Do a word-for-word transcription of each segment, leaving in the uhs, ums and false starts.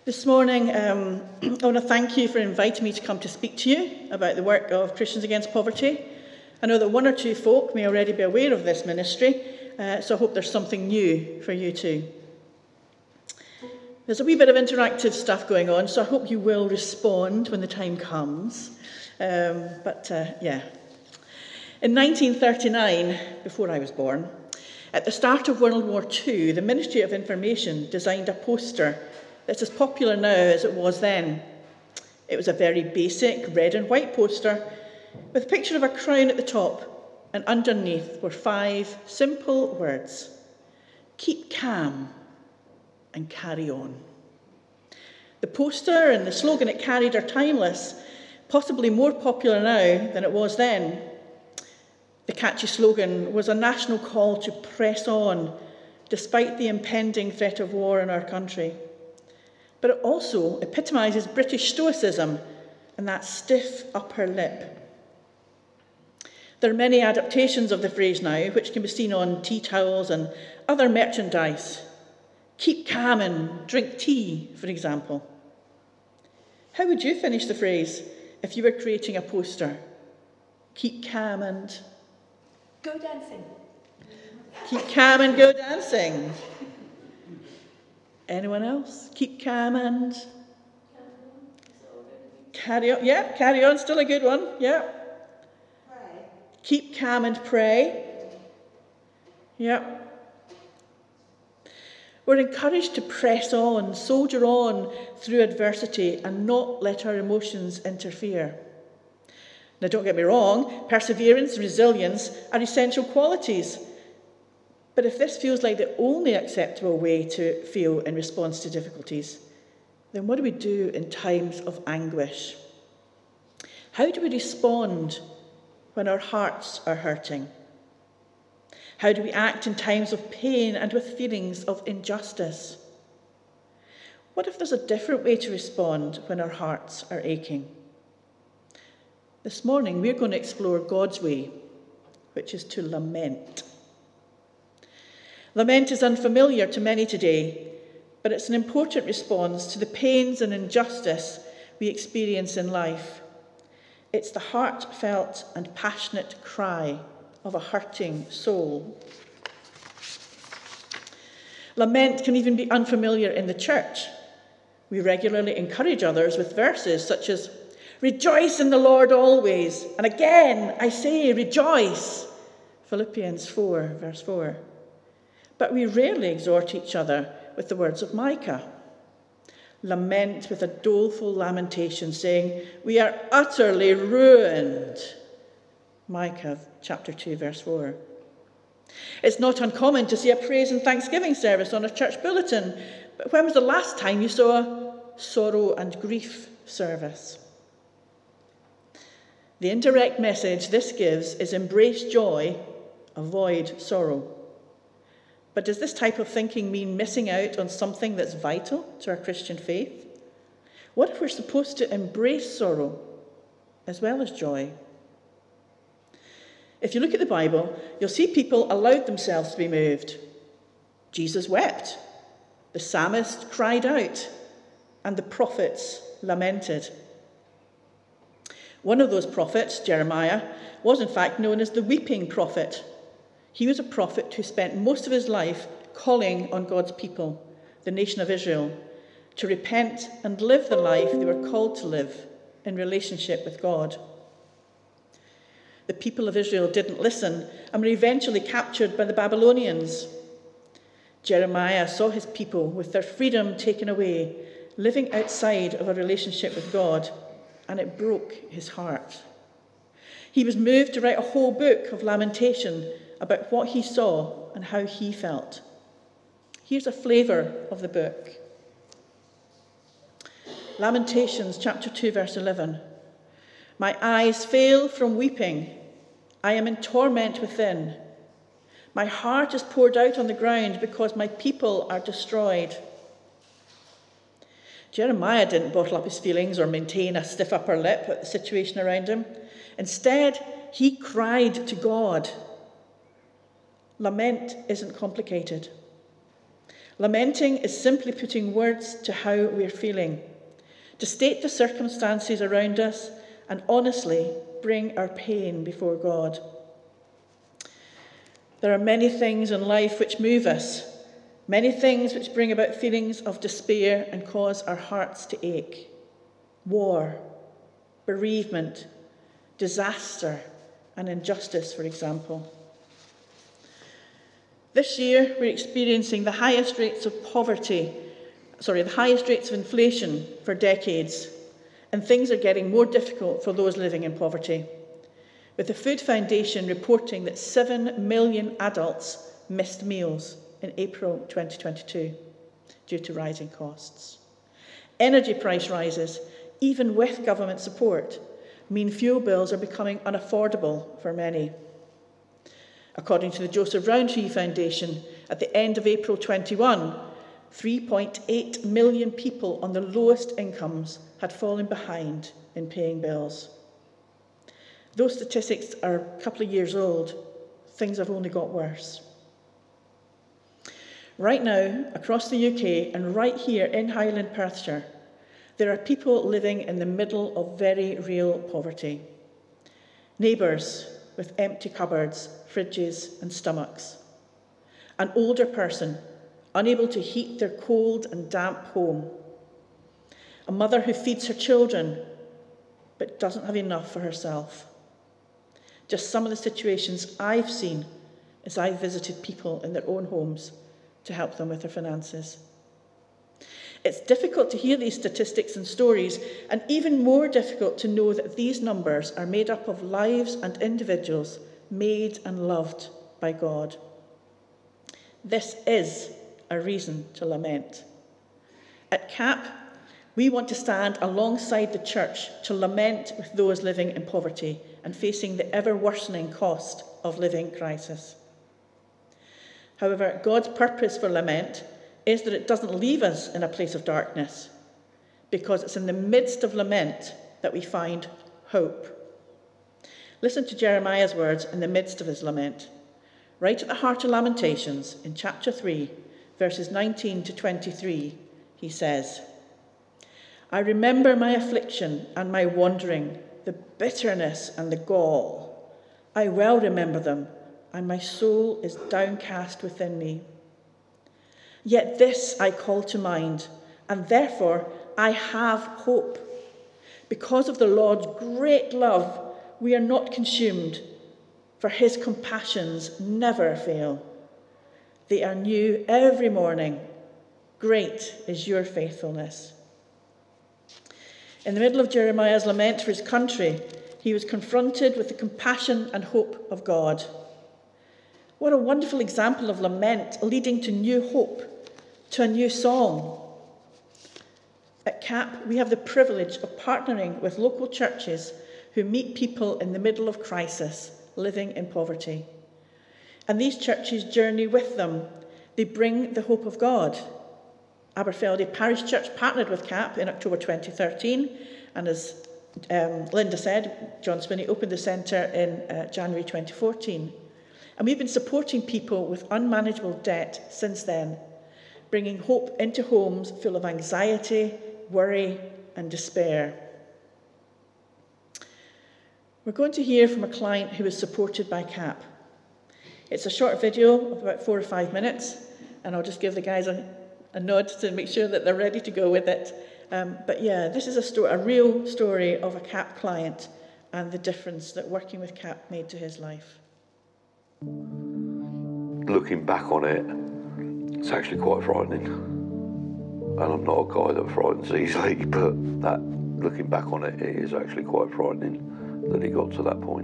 This morning, um, I want to thank you for inviting me to come to speak to you about the work of Christians Against Poverty. I know that one or two folk may already be aware of this ministry, uh, so I hope there's something new for you too. There's a wee bit of interactive stuff going on, so I hope you will respond when the time comes. Um, but uh, yeah. In nineteen thirty-nine, before I was born, at the start of World War Two, the Ministry of Information designed a poster that's as popular now as it was then. It was a very basic red and white poster with a picture of a crown at the top, and underneath were five simple words: keep calm and carry on. The poster and the slogan it carried are timeless, possibly more popular now than it was then. The catchy slogan was a national call to press on, despite the impending threat of war in our country. But it also epitomises British stoicism and that stiff upper lip. There are many adaptations of the phrase now, which can be seen on tea towels and other merchandise. Keep calm and drink tea, for example. How would you finish the phrase if you were creating a poster? Keep calm and... Go dancing. Keep calm and go dancing. Anyone else? Keep calm and... Carry on. Yeah, carry on. Still a good one. Yeah. Pray. Keep calm and pray. Yeah. We're encouraged to press on, soldier on through adversity and not let our emotions interfere. Now, don't get me wrong, perseverance and resilience are essential qualities. But if this feels like the only acceptable way to feel in response to difficulties, then what do we do in times of anguish? How do we respond when our hearts are hurting? How do we act in times of pain and with feelings of injustice? What if there's a different way to respond when our hearts are aching? This morning, we're going to explore God's way, which is to lament. Lament is unfamiliar to many today, but it's an important response to the pains and injustice we experience in life. It's the heartfelt and passionate cry of a hurting soul. Lament can even be unfamiliar in the church. We regularly encourage others with verses such as, "Rejoice in the Lord always, and again I say rejoice," Philippians four, verse four. But we rarely exhort each other with the words of Micah. Lament with a doleful lamentation, saying, "We are utterly ruined." Micah chapter two, verse four. It's not uncommon to see a praise and thanksgiving service on a church bulletin, but when was the last time you saw a sorrow and grief service? The indirect message this gives is embrace joy, avoid sorrow. But does this type of thinking mean missing out on something that's vital to our Christian faith? What if we're supposed to embrace sorrow as well as joy? If you look at the Bible, you'll see people allowed themselves to be moved. Jesus wept, the psalmist cried out, and the prophets lamented. One of those prophets, Jeremiah, was in fact known as the weeping prophet. He was a prophet who spent most of his life calling on God's people, the nation of Israel, to repent and live the life they were called to live in relationship with God. The people of Israel didn't listen and were eventually captured by the Babylonians. Jeremiah saw his people with their freedom taken away, living outside of a relationship with God, and it broke his heart. He was moved to write a whole book of lamentation about what he saw and how he felt. Here's a flavour of the book. Lamentations chapter two, verse eleven. "My eyes fail from weeping. I am in torment within. My heart is poured out on the ground because my people are destroyed." Jeremiah didn't bottle up his feelings or maintain a stiff upper lip at the situation around him. Instead, he cried to God. Lament isn't complicated. Lamenting is simply putting words to how we're feeling, to state the circumstances around us and honestly bring our pain before God. There are many things in life which move us, many things which bring about feelings of despair and cause our hearts to ache. War, bereavement, disaster, and injustice, for example. This year, we're experiencing the highest rates of poverty, sorry, the highest rates of inflation for decades, and things are getting more difficult for those living in poverty, with the Food Foundation reporting that seven million adults missed meals in April twenty twenty-two due to rising costs. Energy price rises, even with government support, mean fuel bills are becoming unaffordable for many. According to the Joseph Rowntree Foundation, at the end of April twenty-one, three point eight million people on the lowest incomes had fallen behind in paying bills. Those statistics are a couple of years old. Things have only got worse. Right now, across the U K and right here in Highland Perthshire, there are people living in the middle of very real poverty. Neighbours with empty cupboards, fridges and stomachs. An older person unable to heat their cold and damp home. A mother who feeds her children but doesn't have enough for herself. Just some of the situations I've seen as I've visited people in their own homes to help them with their finances. It's difficult to hear these statistics and stories, and even more difficult to know that these numbers are made up of lives and individuals made and loved by God. This is a reason to lament. At C A P, we want to stand alongside the church to lament with those living in poverty and facing the ever-worsening cost of living crisis. However, God's purpose for lament is that it doesn't leave us in a place of darkness, because it's in the midst of lament that we find hope. Listen to Jeremiah's words in the midst of his lament. Right at the heart of Lamentations, in chapter three, verses nineteen to twenty-three, he says, I remember my affliction and my wandering, the bitterness and the gall. I well remember them, and my soul is downcast within me. Yet this I call to mind, and therefore I have hope. Because of the Lord's great love, we are not consumed, for his compassions never fail. They are new every morning. Great is your faithfulness. In the middle of Jeremiah's lament for his country, he was confronted with the compassion and hope of God. What a wonderful example of lament leading to new hope, to a new song. At C A P, we have the privilege of partnering with local churches who meet people in the middle of crisis, living in poverty. And these churches journey with them. They bring the hope of God. Aberfeldy Parish Church partnered with C A P in October twenty thirteen, and as um, Linda said, John Spinney opened the centre in uh, January twenty fourteen. And we've been supporting people with unmanageable debt since then, bringing hope into homes full of anxiety, worry, and despair. We're going to hear from a client who is supported by C A P. It's a short video of about four or five minutes, and I'll just give the guys a, a nod to make sure that they're ready to go with it. Um, but yeah, this is a, sto- a real story of a C A P client and the difference that working with C A P made to his life. Looking back on it, it's actually quite frightening. And I'm not a guy that frightens easily, but that, looking back on it, it is actually quite frightening that he got to that point.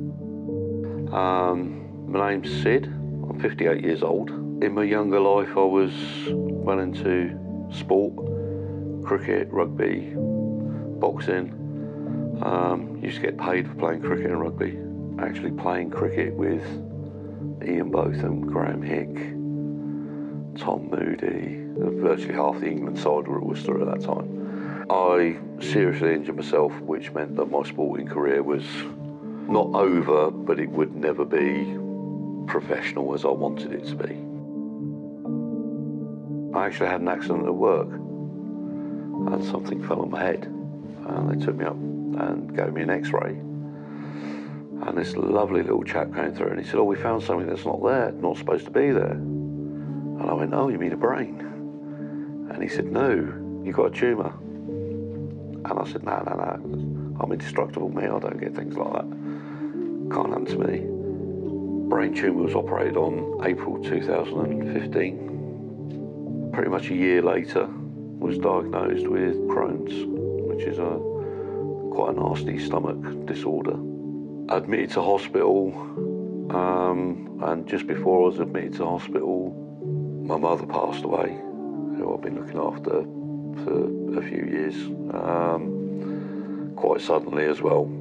Um, my name's Sid. I'm fifty-eight years old. In my younger life, I was well into sport, cricket, rugby, boxing. Um, used to get paid for playing cricket and rugby. Actually playing cricket with Ian Botham, Graham Hick, Tom Moody, virtually half the England side were at Worcester at that time. I seriously injured myself, which meant that my sporting career was not over, but it would never be professional as I wanted it to be. I actually had an accident at work and something fell on my head, and they took me up and gave me an x-ray, and this lovely little chap came through and he said, oh, we found something that's not there, not supposed to be there. And I went, oh, you mean a brain? And he said, no, you've got a tumour. And I said, no, no, no, I'm indestructible, me, I don't get things like that. Can't happen to me. Brain tumour was operated on April two thousand fifteen. Pretty much a year later, was diagnosed with Crohn's, which is a quite a nasty stomach disorder. Admitted to hospital, um, and just before I was admitted to hospital, my mother passed away, who I've been looking after for a few years, um, quite suddenly as well.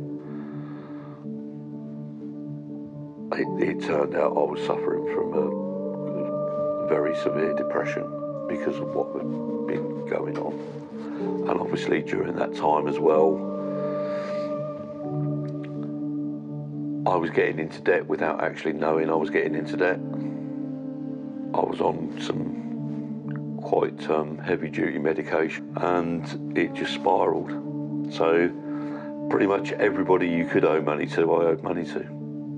It, it turned out I was suffering from a very severe depression because of what had been going on. And obviously during that time as well, I was getting into debt without actually knowing I was getting into debt. I was on some quite um, heavy-duty medication and it just spiralled. So pretty much everybody you could owe money to, I owed money to.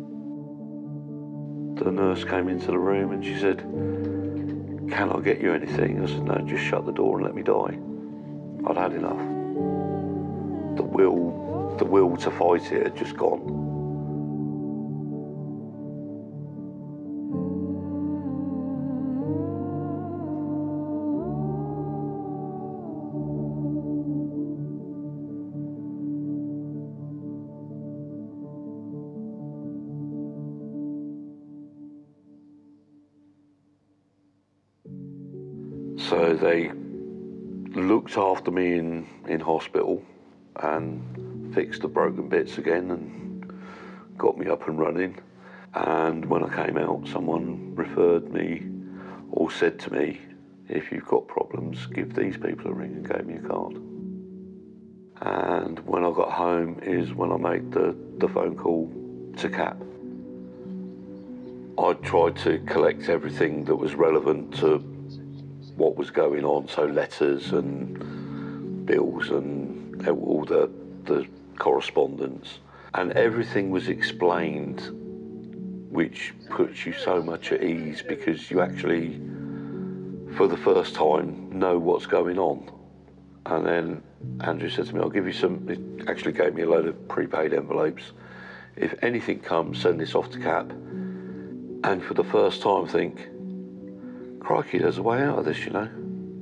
The nurse came into the room and she said, can I get you anything? I said, no, just shut the door and let me die. I'd had enough. The will, the will to fight it had just gone. So they looked after me in, in hospital and fixed the broken bits again and got me up and running. And when I came out, someone referred me or said to me, if you've got problems, give these people a ring, and gave me a card. And when I got home is when I made the, the phone call to C A P. I tried to collect everything that was relevant to what was going on, so letters and bills and all the, the correspondence. And everything was explained, which puts you so much at ease because you actually, for the first time, know what's going on. And then Andrew said to me, I'll give you some, he actually gave me a load of prepaid envelopes. If anything comes, send this off to C A P. And for the first time think, crikey, there's a way out of this, you know.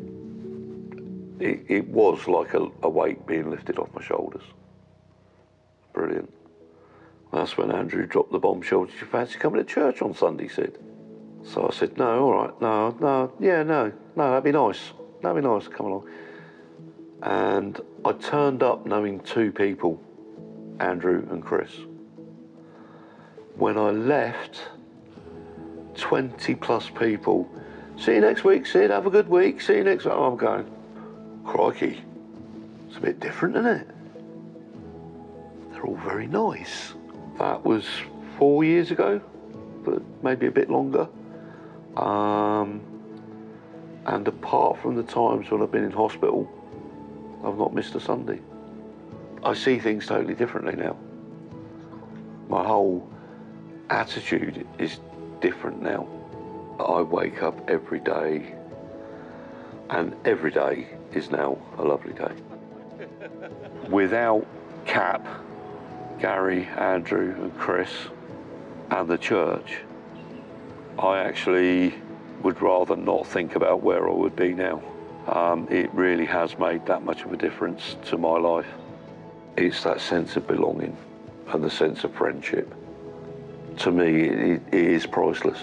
It, it was like a, a weight being lifted off my shoulders. Brilliant. That's when Andrew dropped the bombshell. Did you fancy coming to church on Sunday, Sid? So I said, no, all right, no, no, yeah, no, no, that'd be nice. That'd be nice, come along. And I turned up knowing two people, Andrew and Chris. When I left, twenty plus people, see you next week, Sid, have a good week, see you next week. I'm going, crikey, it's a bit different, isn't it? They're all very nice. That was four years ago, but maybe a bit longer. Um, and apart from the times when I've been in hospital, I've not missed a Sunday. I see things totally differently now. My whole attitude is different now. I wake up every day, and every day is now a lovely day. Without C A P, Gary, Andrew and Chris and the church, I actually would rather not think about where I would be now. Um, it really has made that much of a difference to my life. It's that sense of belonging and the sense of friendship. To me, it, it is priceless.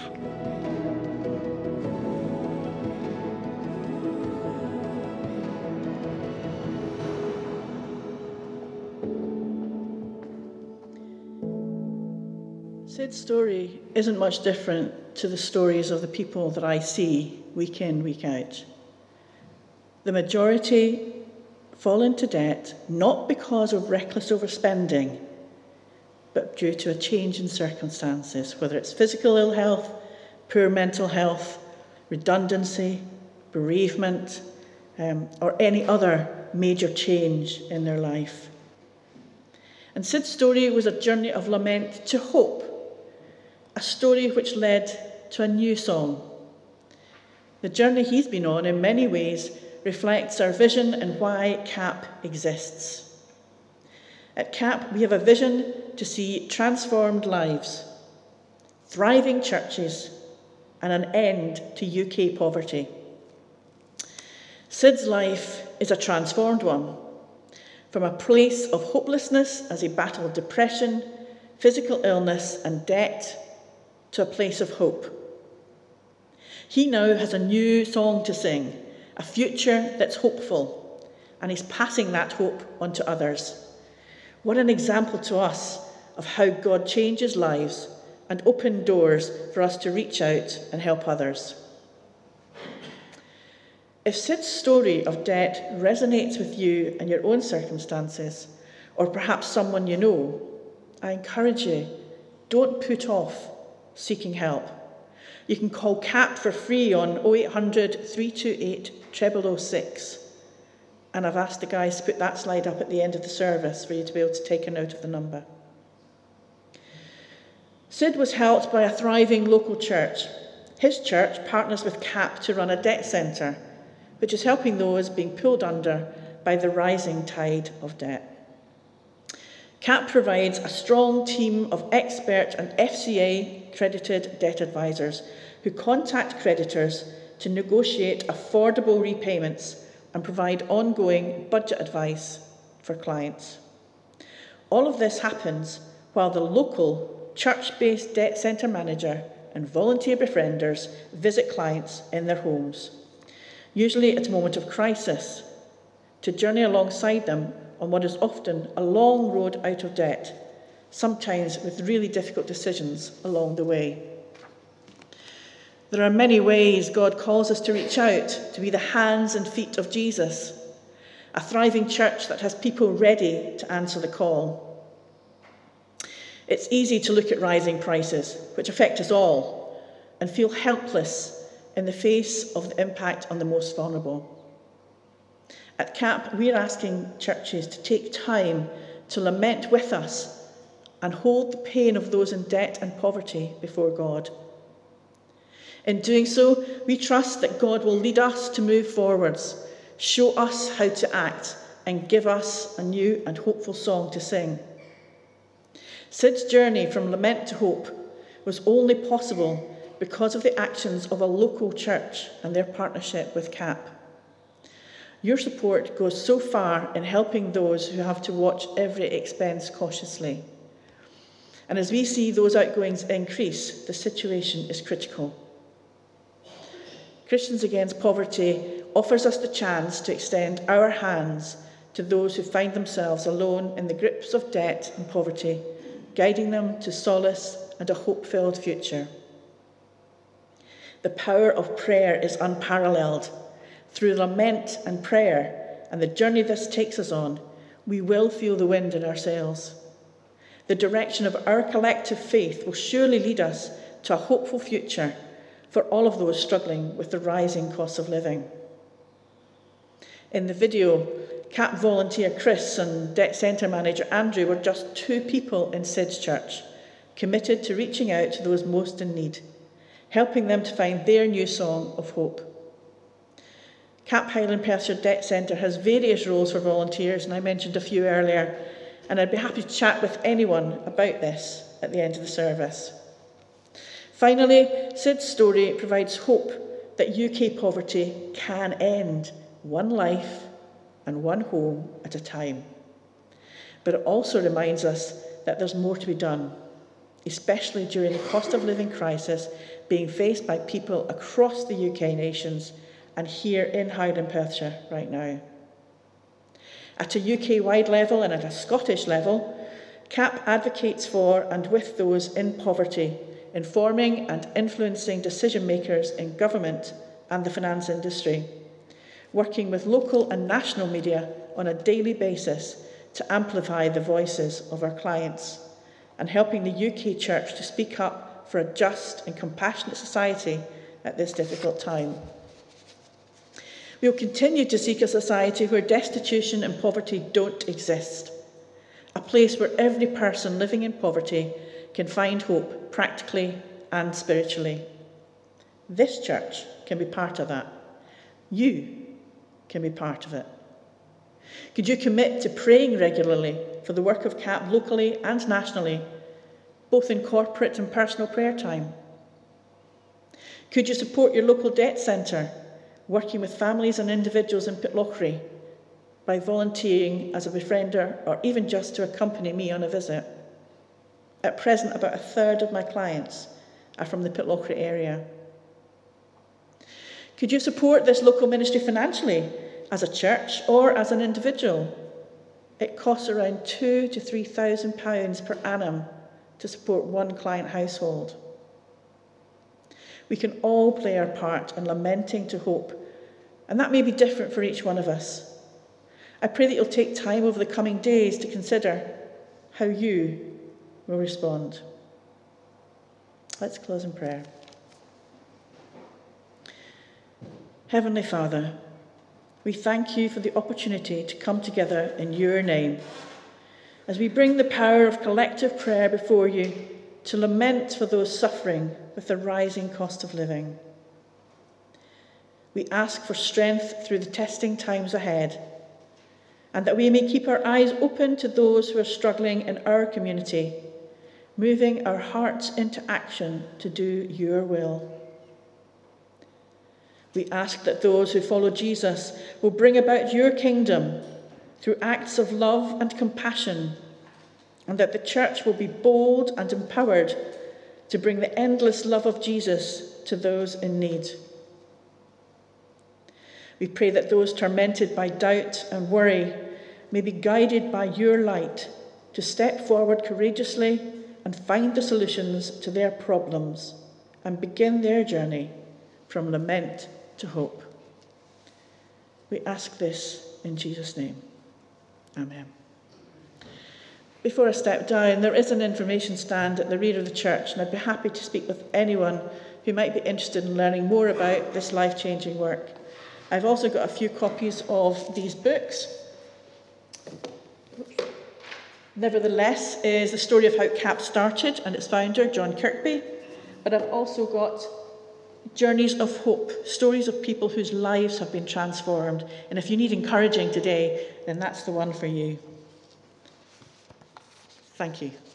Sid's story isn't much different to the stories of the people that I see week in, week out. The majority fall into debt not because of reckless overspending, but due to a change in circumstances, whether it's physical ill health, poor mental health, redundancy, bereavement, um, or any other major change in their life. And Sid's story was a journey of lament to hope, a story which led to a new song. The journey he's been on in many ways reflects our vision and why CAP exists. At CAP, we have a vision to see transformed lives, thriving churches, and an end to U K poverty. Sid's life is a transformed one, from a place of hopelessness as he battled depression, physical illness, and debt, to a place of hope. He now has a new song to sing, a future that's hopeful, and he's passing that hope on to others. What an example to us of how God changes lives and opens doors for us to reach out and help others. If Sid's story of debt resonates with you and your own circumstances, or perhaps someone you know, I encourage you, don't put off seeking help. You can call CAP for free on oh eight hundred, three two eight, oh oh oh six. And I've asked the guys to put that slide up at the end of the service for you to be able to take a note of the number. Sid was helped by a thriving local church. His church partners with CAP to run a debt centre, which is helping those being pulled under by the rising tide of debt. CAP provides a strong team of expert and F C A-accredited debt advisors who contact creditors to negotiate affordable repayments and provide ongoing budget advice for clients. All of this happens while the local church-based debt centre manager and volunteer befrienders visit clients in their homes, usually at a moment of crisis, to journey alongside them on what is often a long road out of debt, sometimes with really difficult decisions along the way. There are many ways God calls us to reach out, to be the hands and feet of Jesus, a thriving church that has people ready to answer the call. It's easy to look at rising prices, which affect us all, and feel helpless in the face of the impact on the most vulnerable. At CAP, we're asking churches to take time to lament with us and hold the pain of those in debt and poverty before God. In doing so, we trust that God will lead us to move forwards, show us how to act, and give us a new and hopeful song to sing. Sid's journey from lament to hope was only possible because of the actions of a local church and their partnership with CAP. Your support goes so far in helping those who have to watch every expense cautiously. And as we see those outgoings increase, the situation is critical. Christians Against Poverty offers us the chance to extend our hands to those who find themselves alone in the grips of debt and poverty, guiding them to solace and a hope-filled future. The power of prayer is unparalleled. Through lament and prayer and the journey this takes us on, we will feel the wind in our sails. The direction of our collective faith will surely lead us to a hopeful future for all of those struggling with the rising cost of living. In the video, CAP volunteer Chris and debt centre manager Andrew were just two people in Sid's church, committed to reaching out to those most in need, helping them to find their new song of hope. CAP Highland Perthshire Debt Centre has various roles for volunteers, and I mentioned a few earlier, and I'd be happy to chat with anyone about this at the end of the service. Finally, Sid's story provides hope that U K poverty can end, one life and one home at a time. But it also reminds us that there's more to be done, especially during the cost of living crisis being faced by people across the U K nations and here in Highland Perthshire right now. At a U K-wide level and at a Scottish level, CAP advocates for and with those in poverty, informing and influencing decision makers in government and the finance industry, working with local and national media on a daily basis to amplify the voices of our clients, and helping the U K Church to speak up for a just and compassionate society at this difficult time. We will continue to seek a society where destitution and poverty don't exist, a place where every person living in poverty can find hope practically and spiritually. This church can be part of that. You can be part of it. Could you commit to praying regularly for the work of C A P locally and nationally, both in corporate and personal prayer time? Could you support your local debt centre, working with families and individuals in Pitlochry, by volunteering as a befriender or even just to accompany me on a visit? At present, about a third of my clients are from the Pitlochry area. Could you support this local ministry financially, as a church or as an individual? It costs around two to three thousand pounds per annum to support one client household. We can all play our part in lamenting to hope, and that may be different for each one of us. I pray that you'll take time over the coming days to consider how you will respond. Let's close in prayer. Heavenly Father, we thank you for the opportunity to come together in your name as we bring the power of collective prayer before you to lament for those suffering with the rising cost of living. We ask for strength through the testing times ahead, and that we may keep our eyes open to those who are struggling in our community, moving our hearts into action to do your will. We ask that those who follow Jesus will bring about your kingdom through acts of love and compassion, and that the church will be bold and empowered to bring the endless love of Jesus to those in need. We pray that those tormented by doubt and worry may be guided by your light to step forward courageously and find the solutions to their problems and begin their journey from lament to hope. We ask this in Jesus' name. Amen. Before I step down, there is an information stand at the rear of the church, and I'd be happy to speak with anyone who might be interested in learning more about this life-changing work. I've also got a few copies of these books. Nevertheless is the story of how C A P started and its founder, John Kirkby. But I've also got Journeys of Hope, stories of people whose lives have been transformed. And if you need encouraging today, then that's the one for you. Thank you.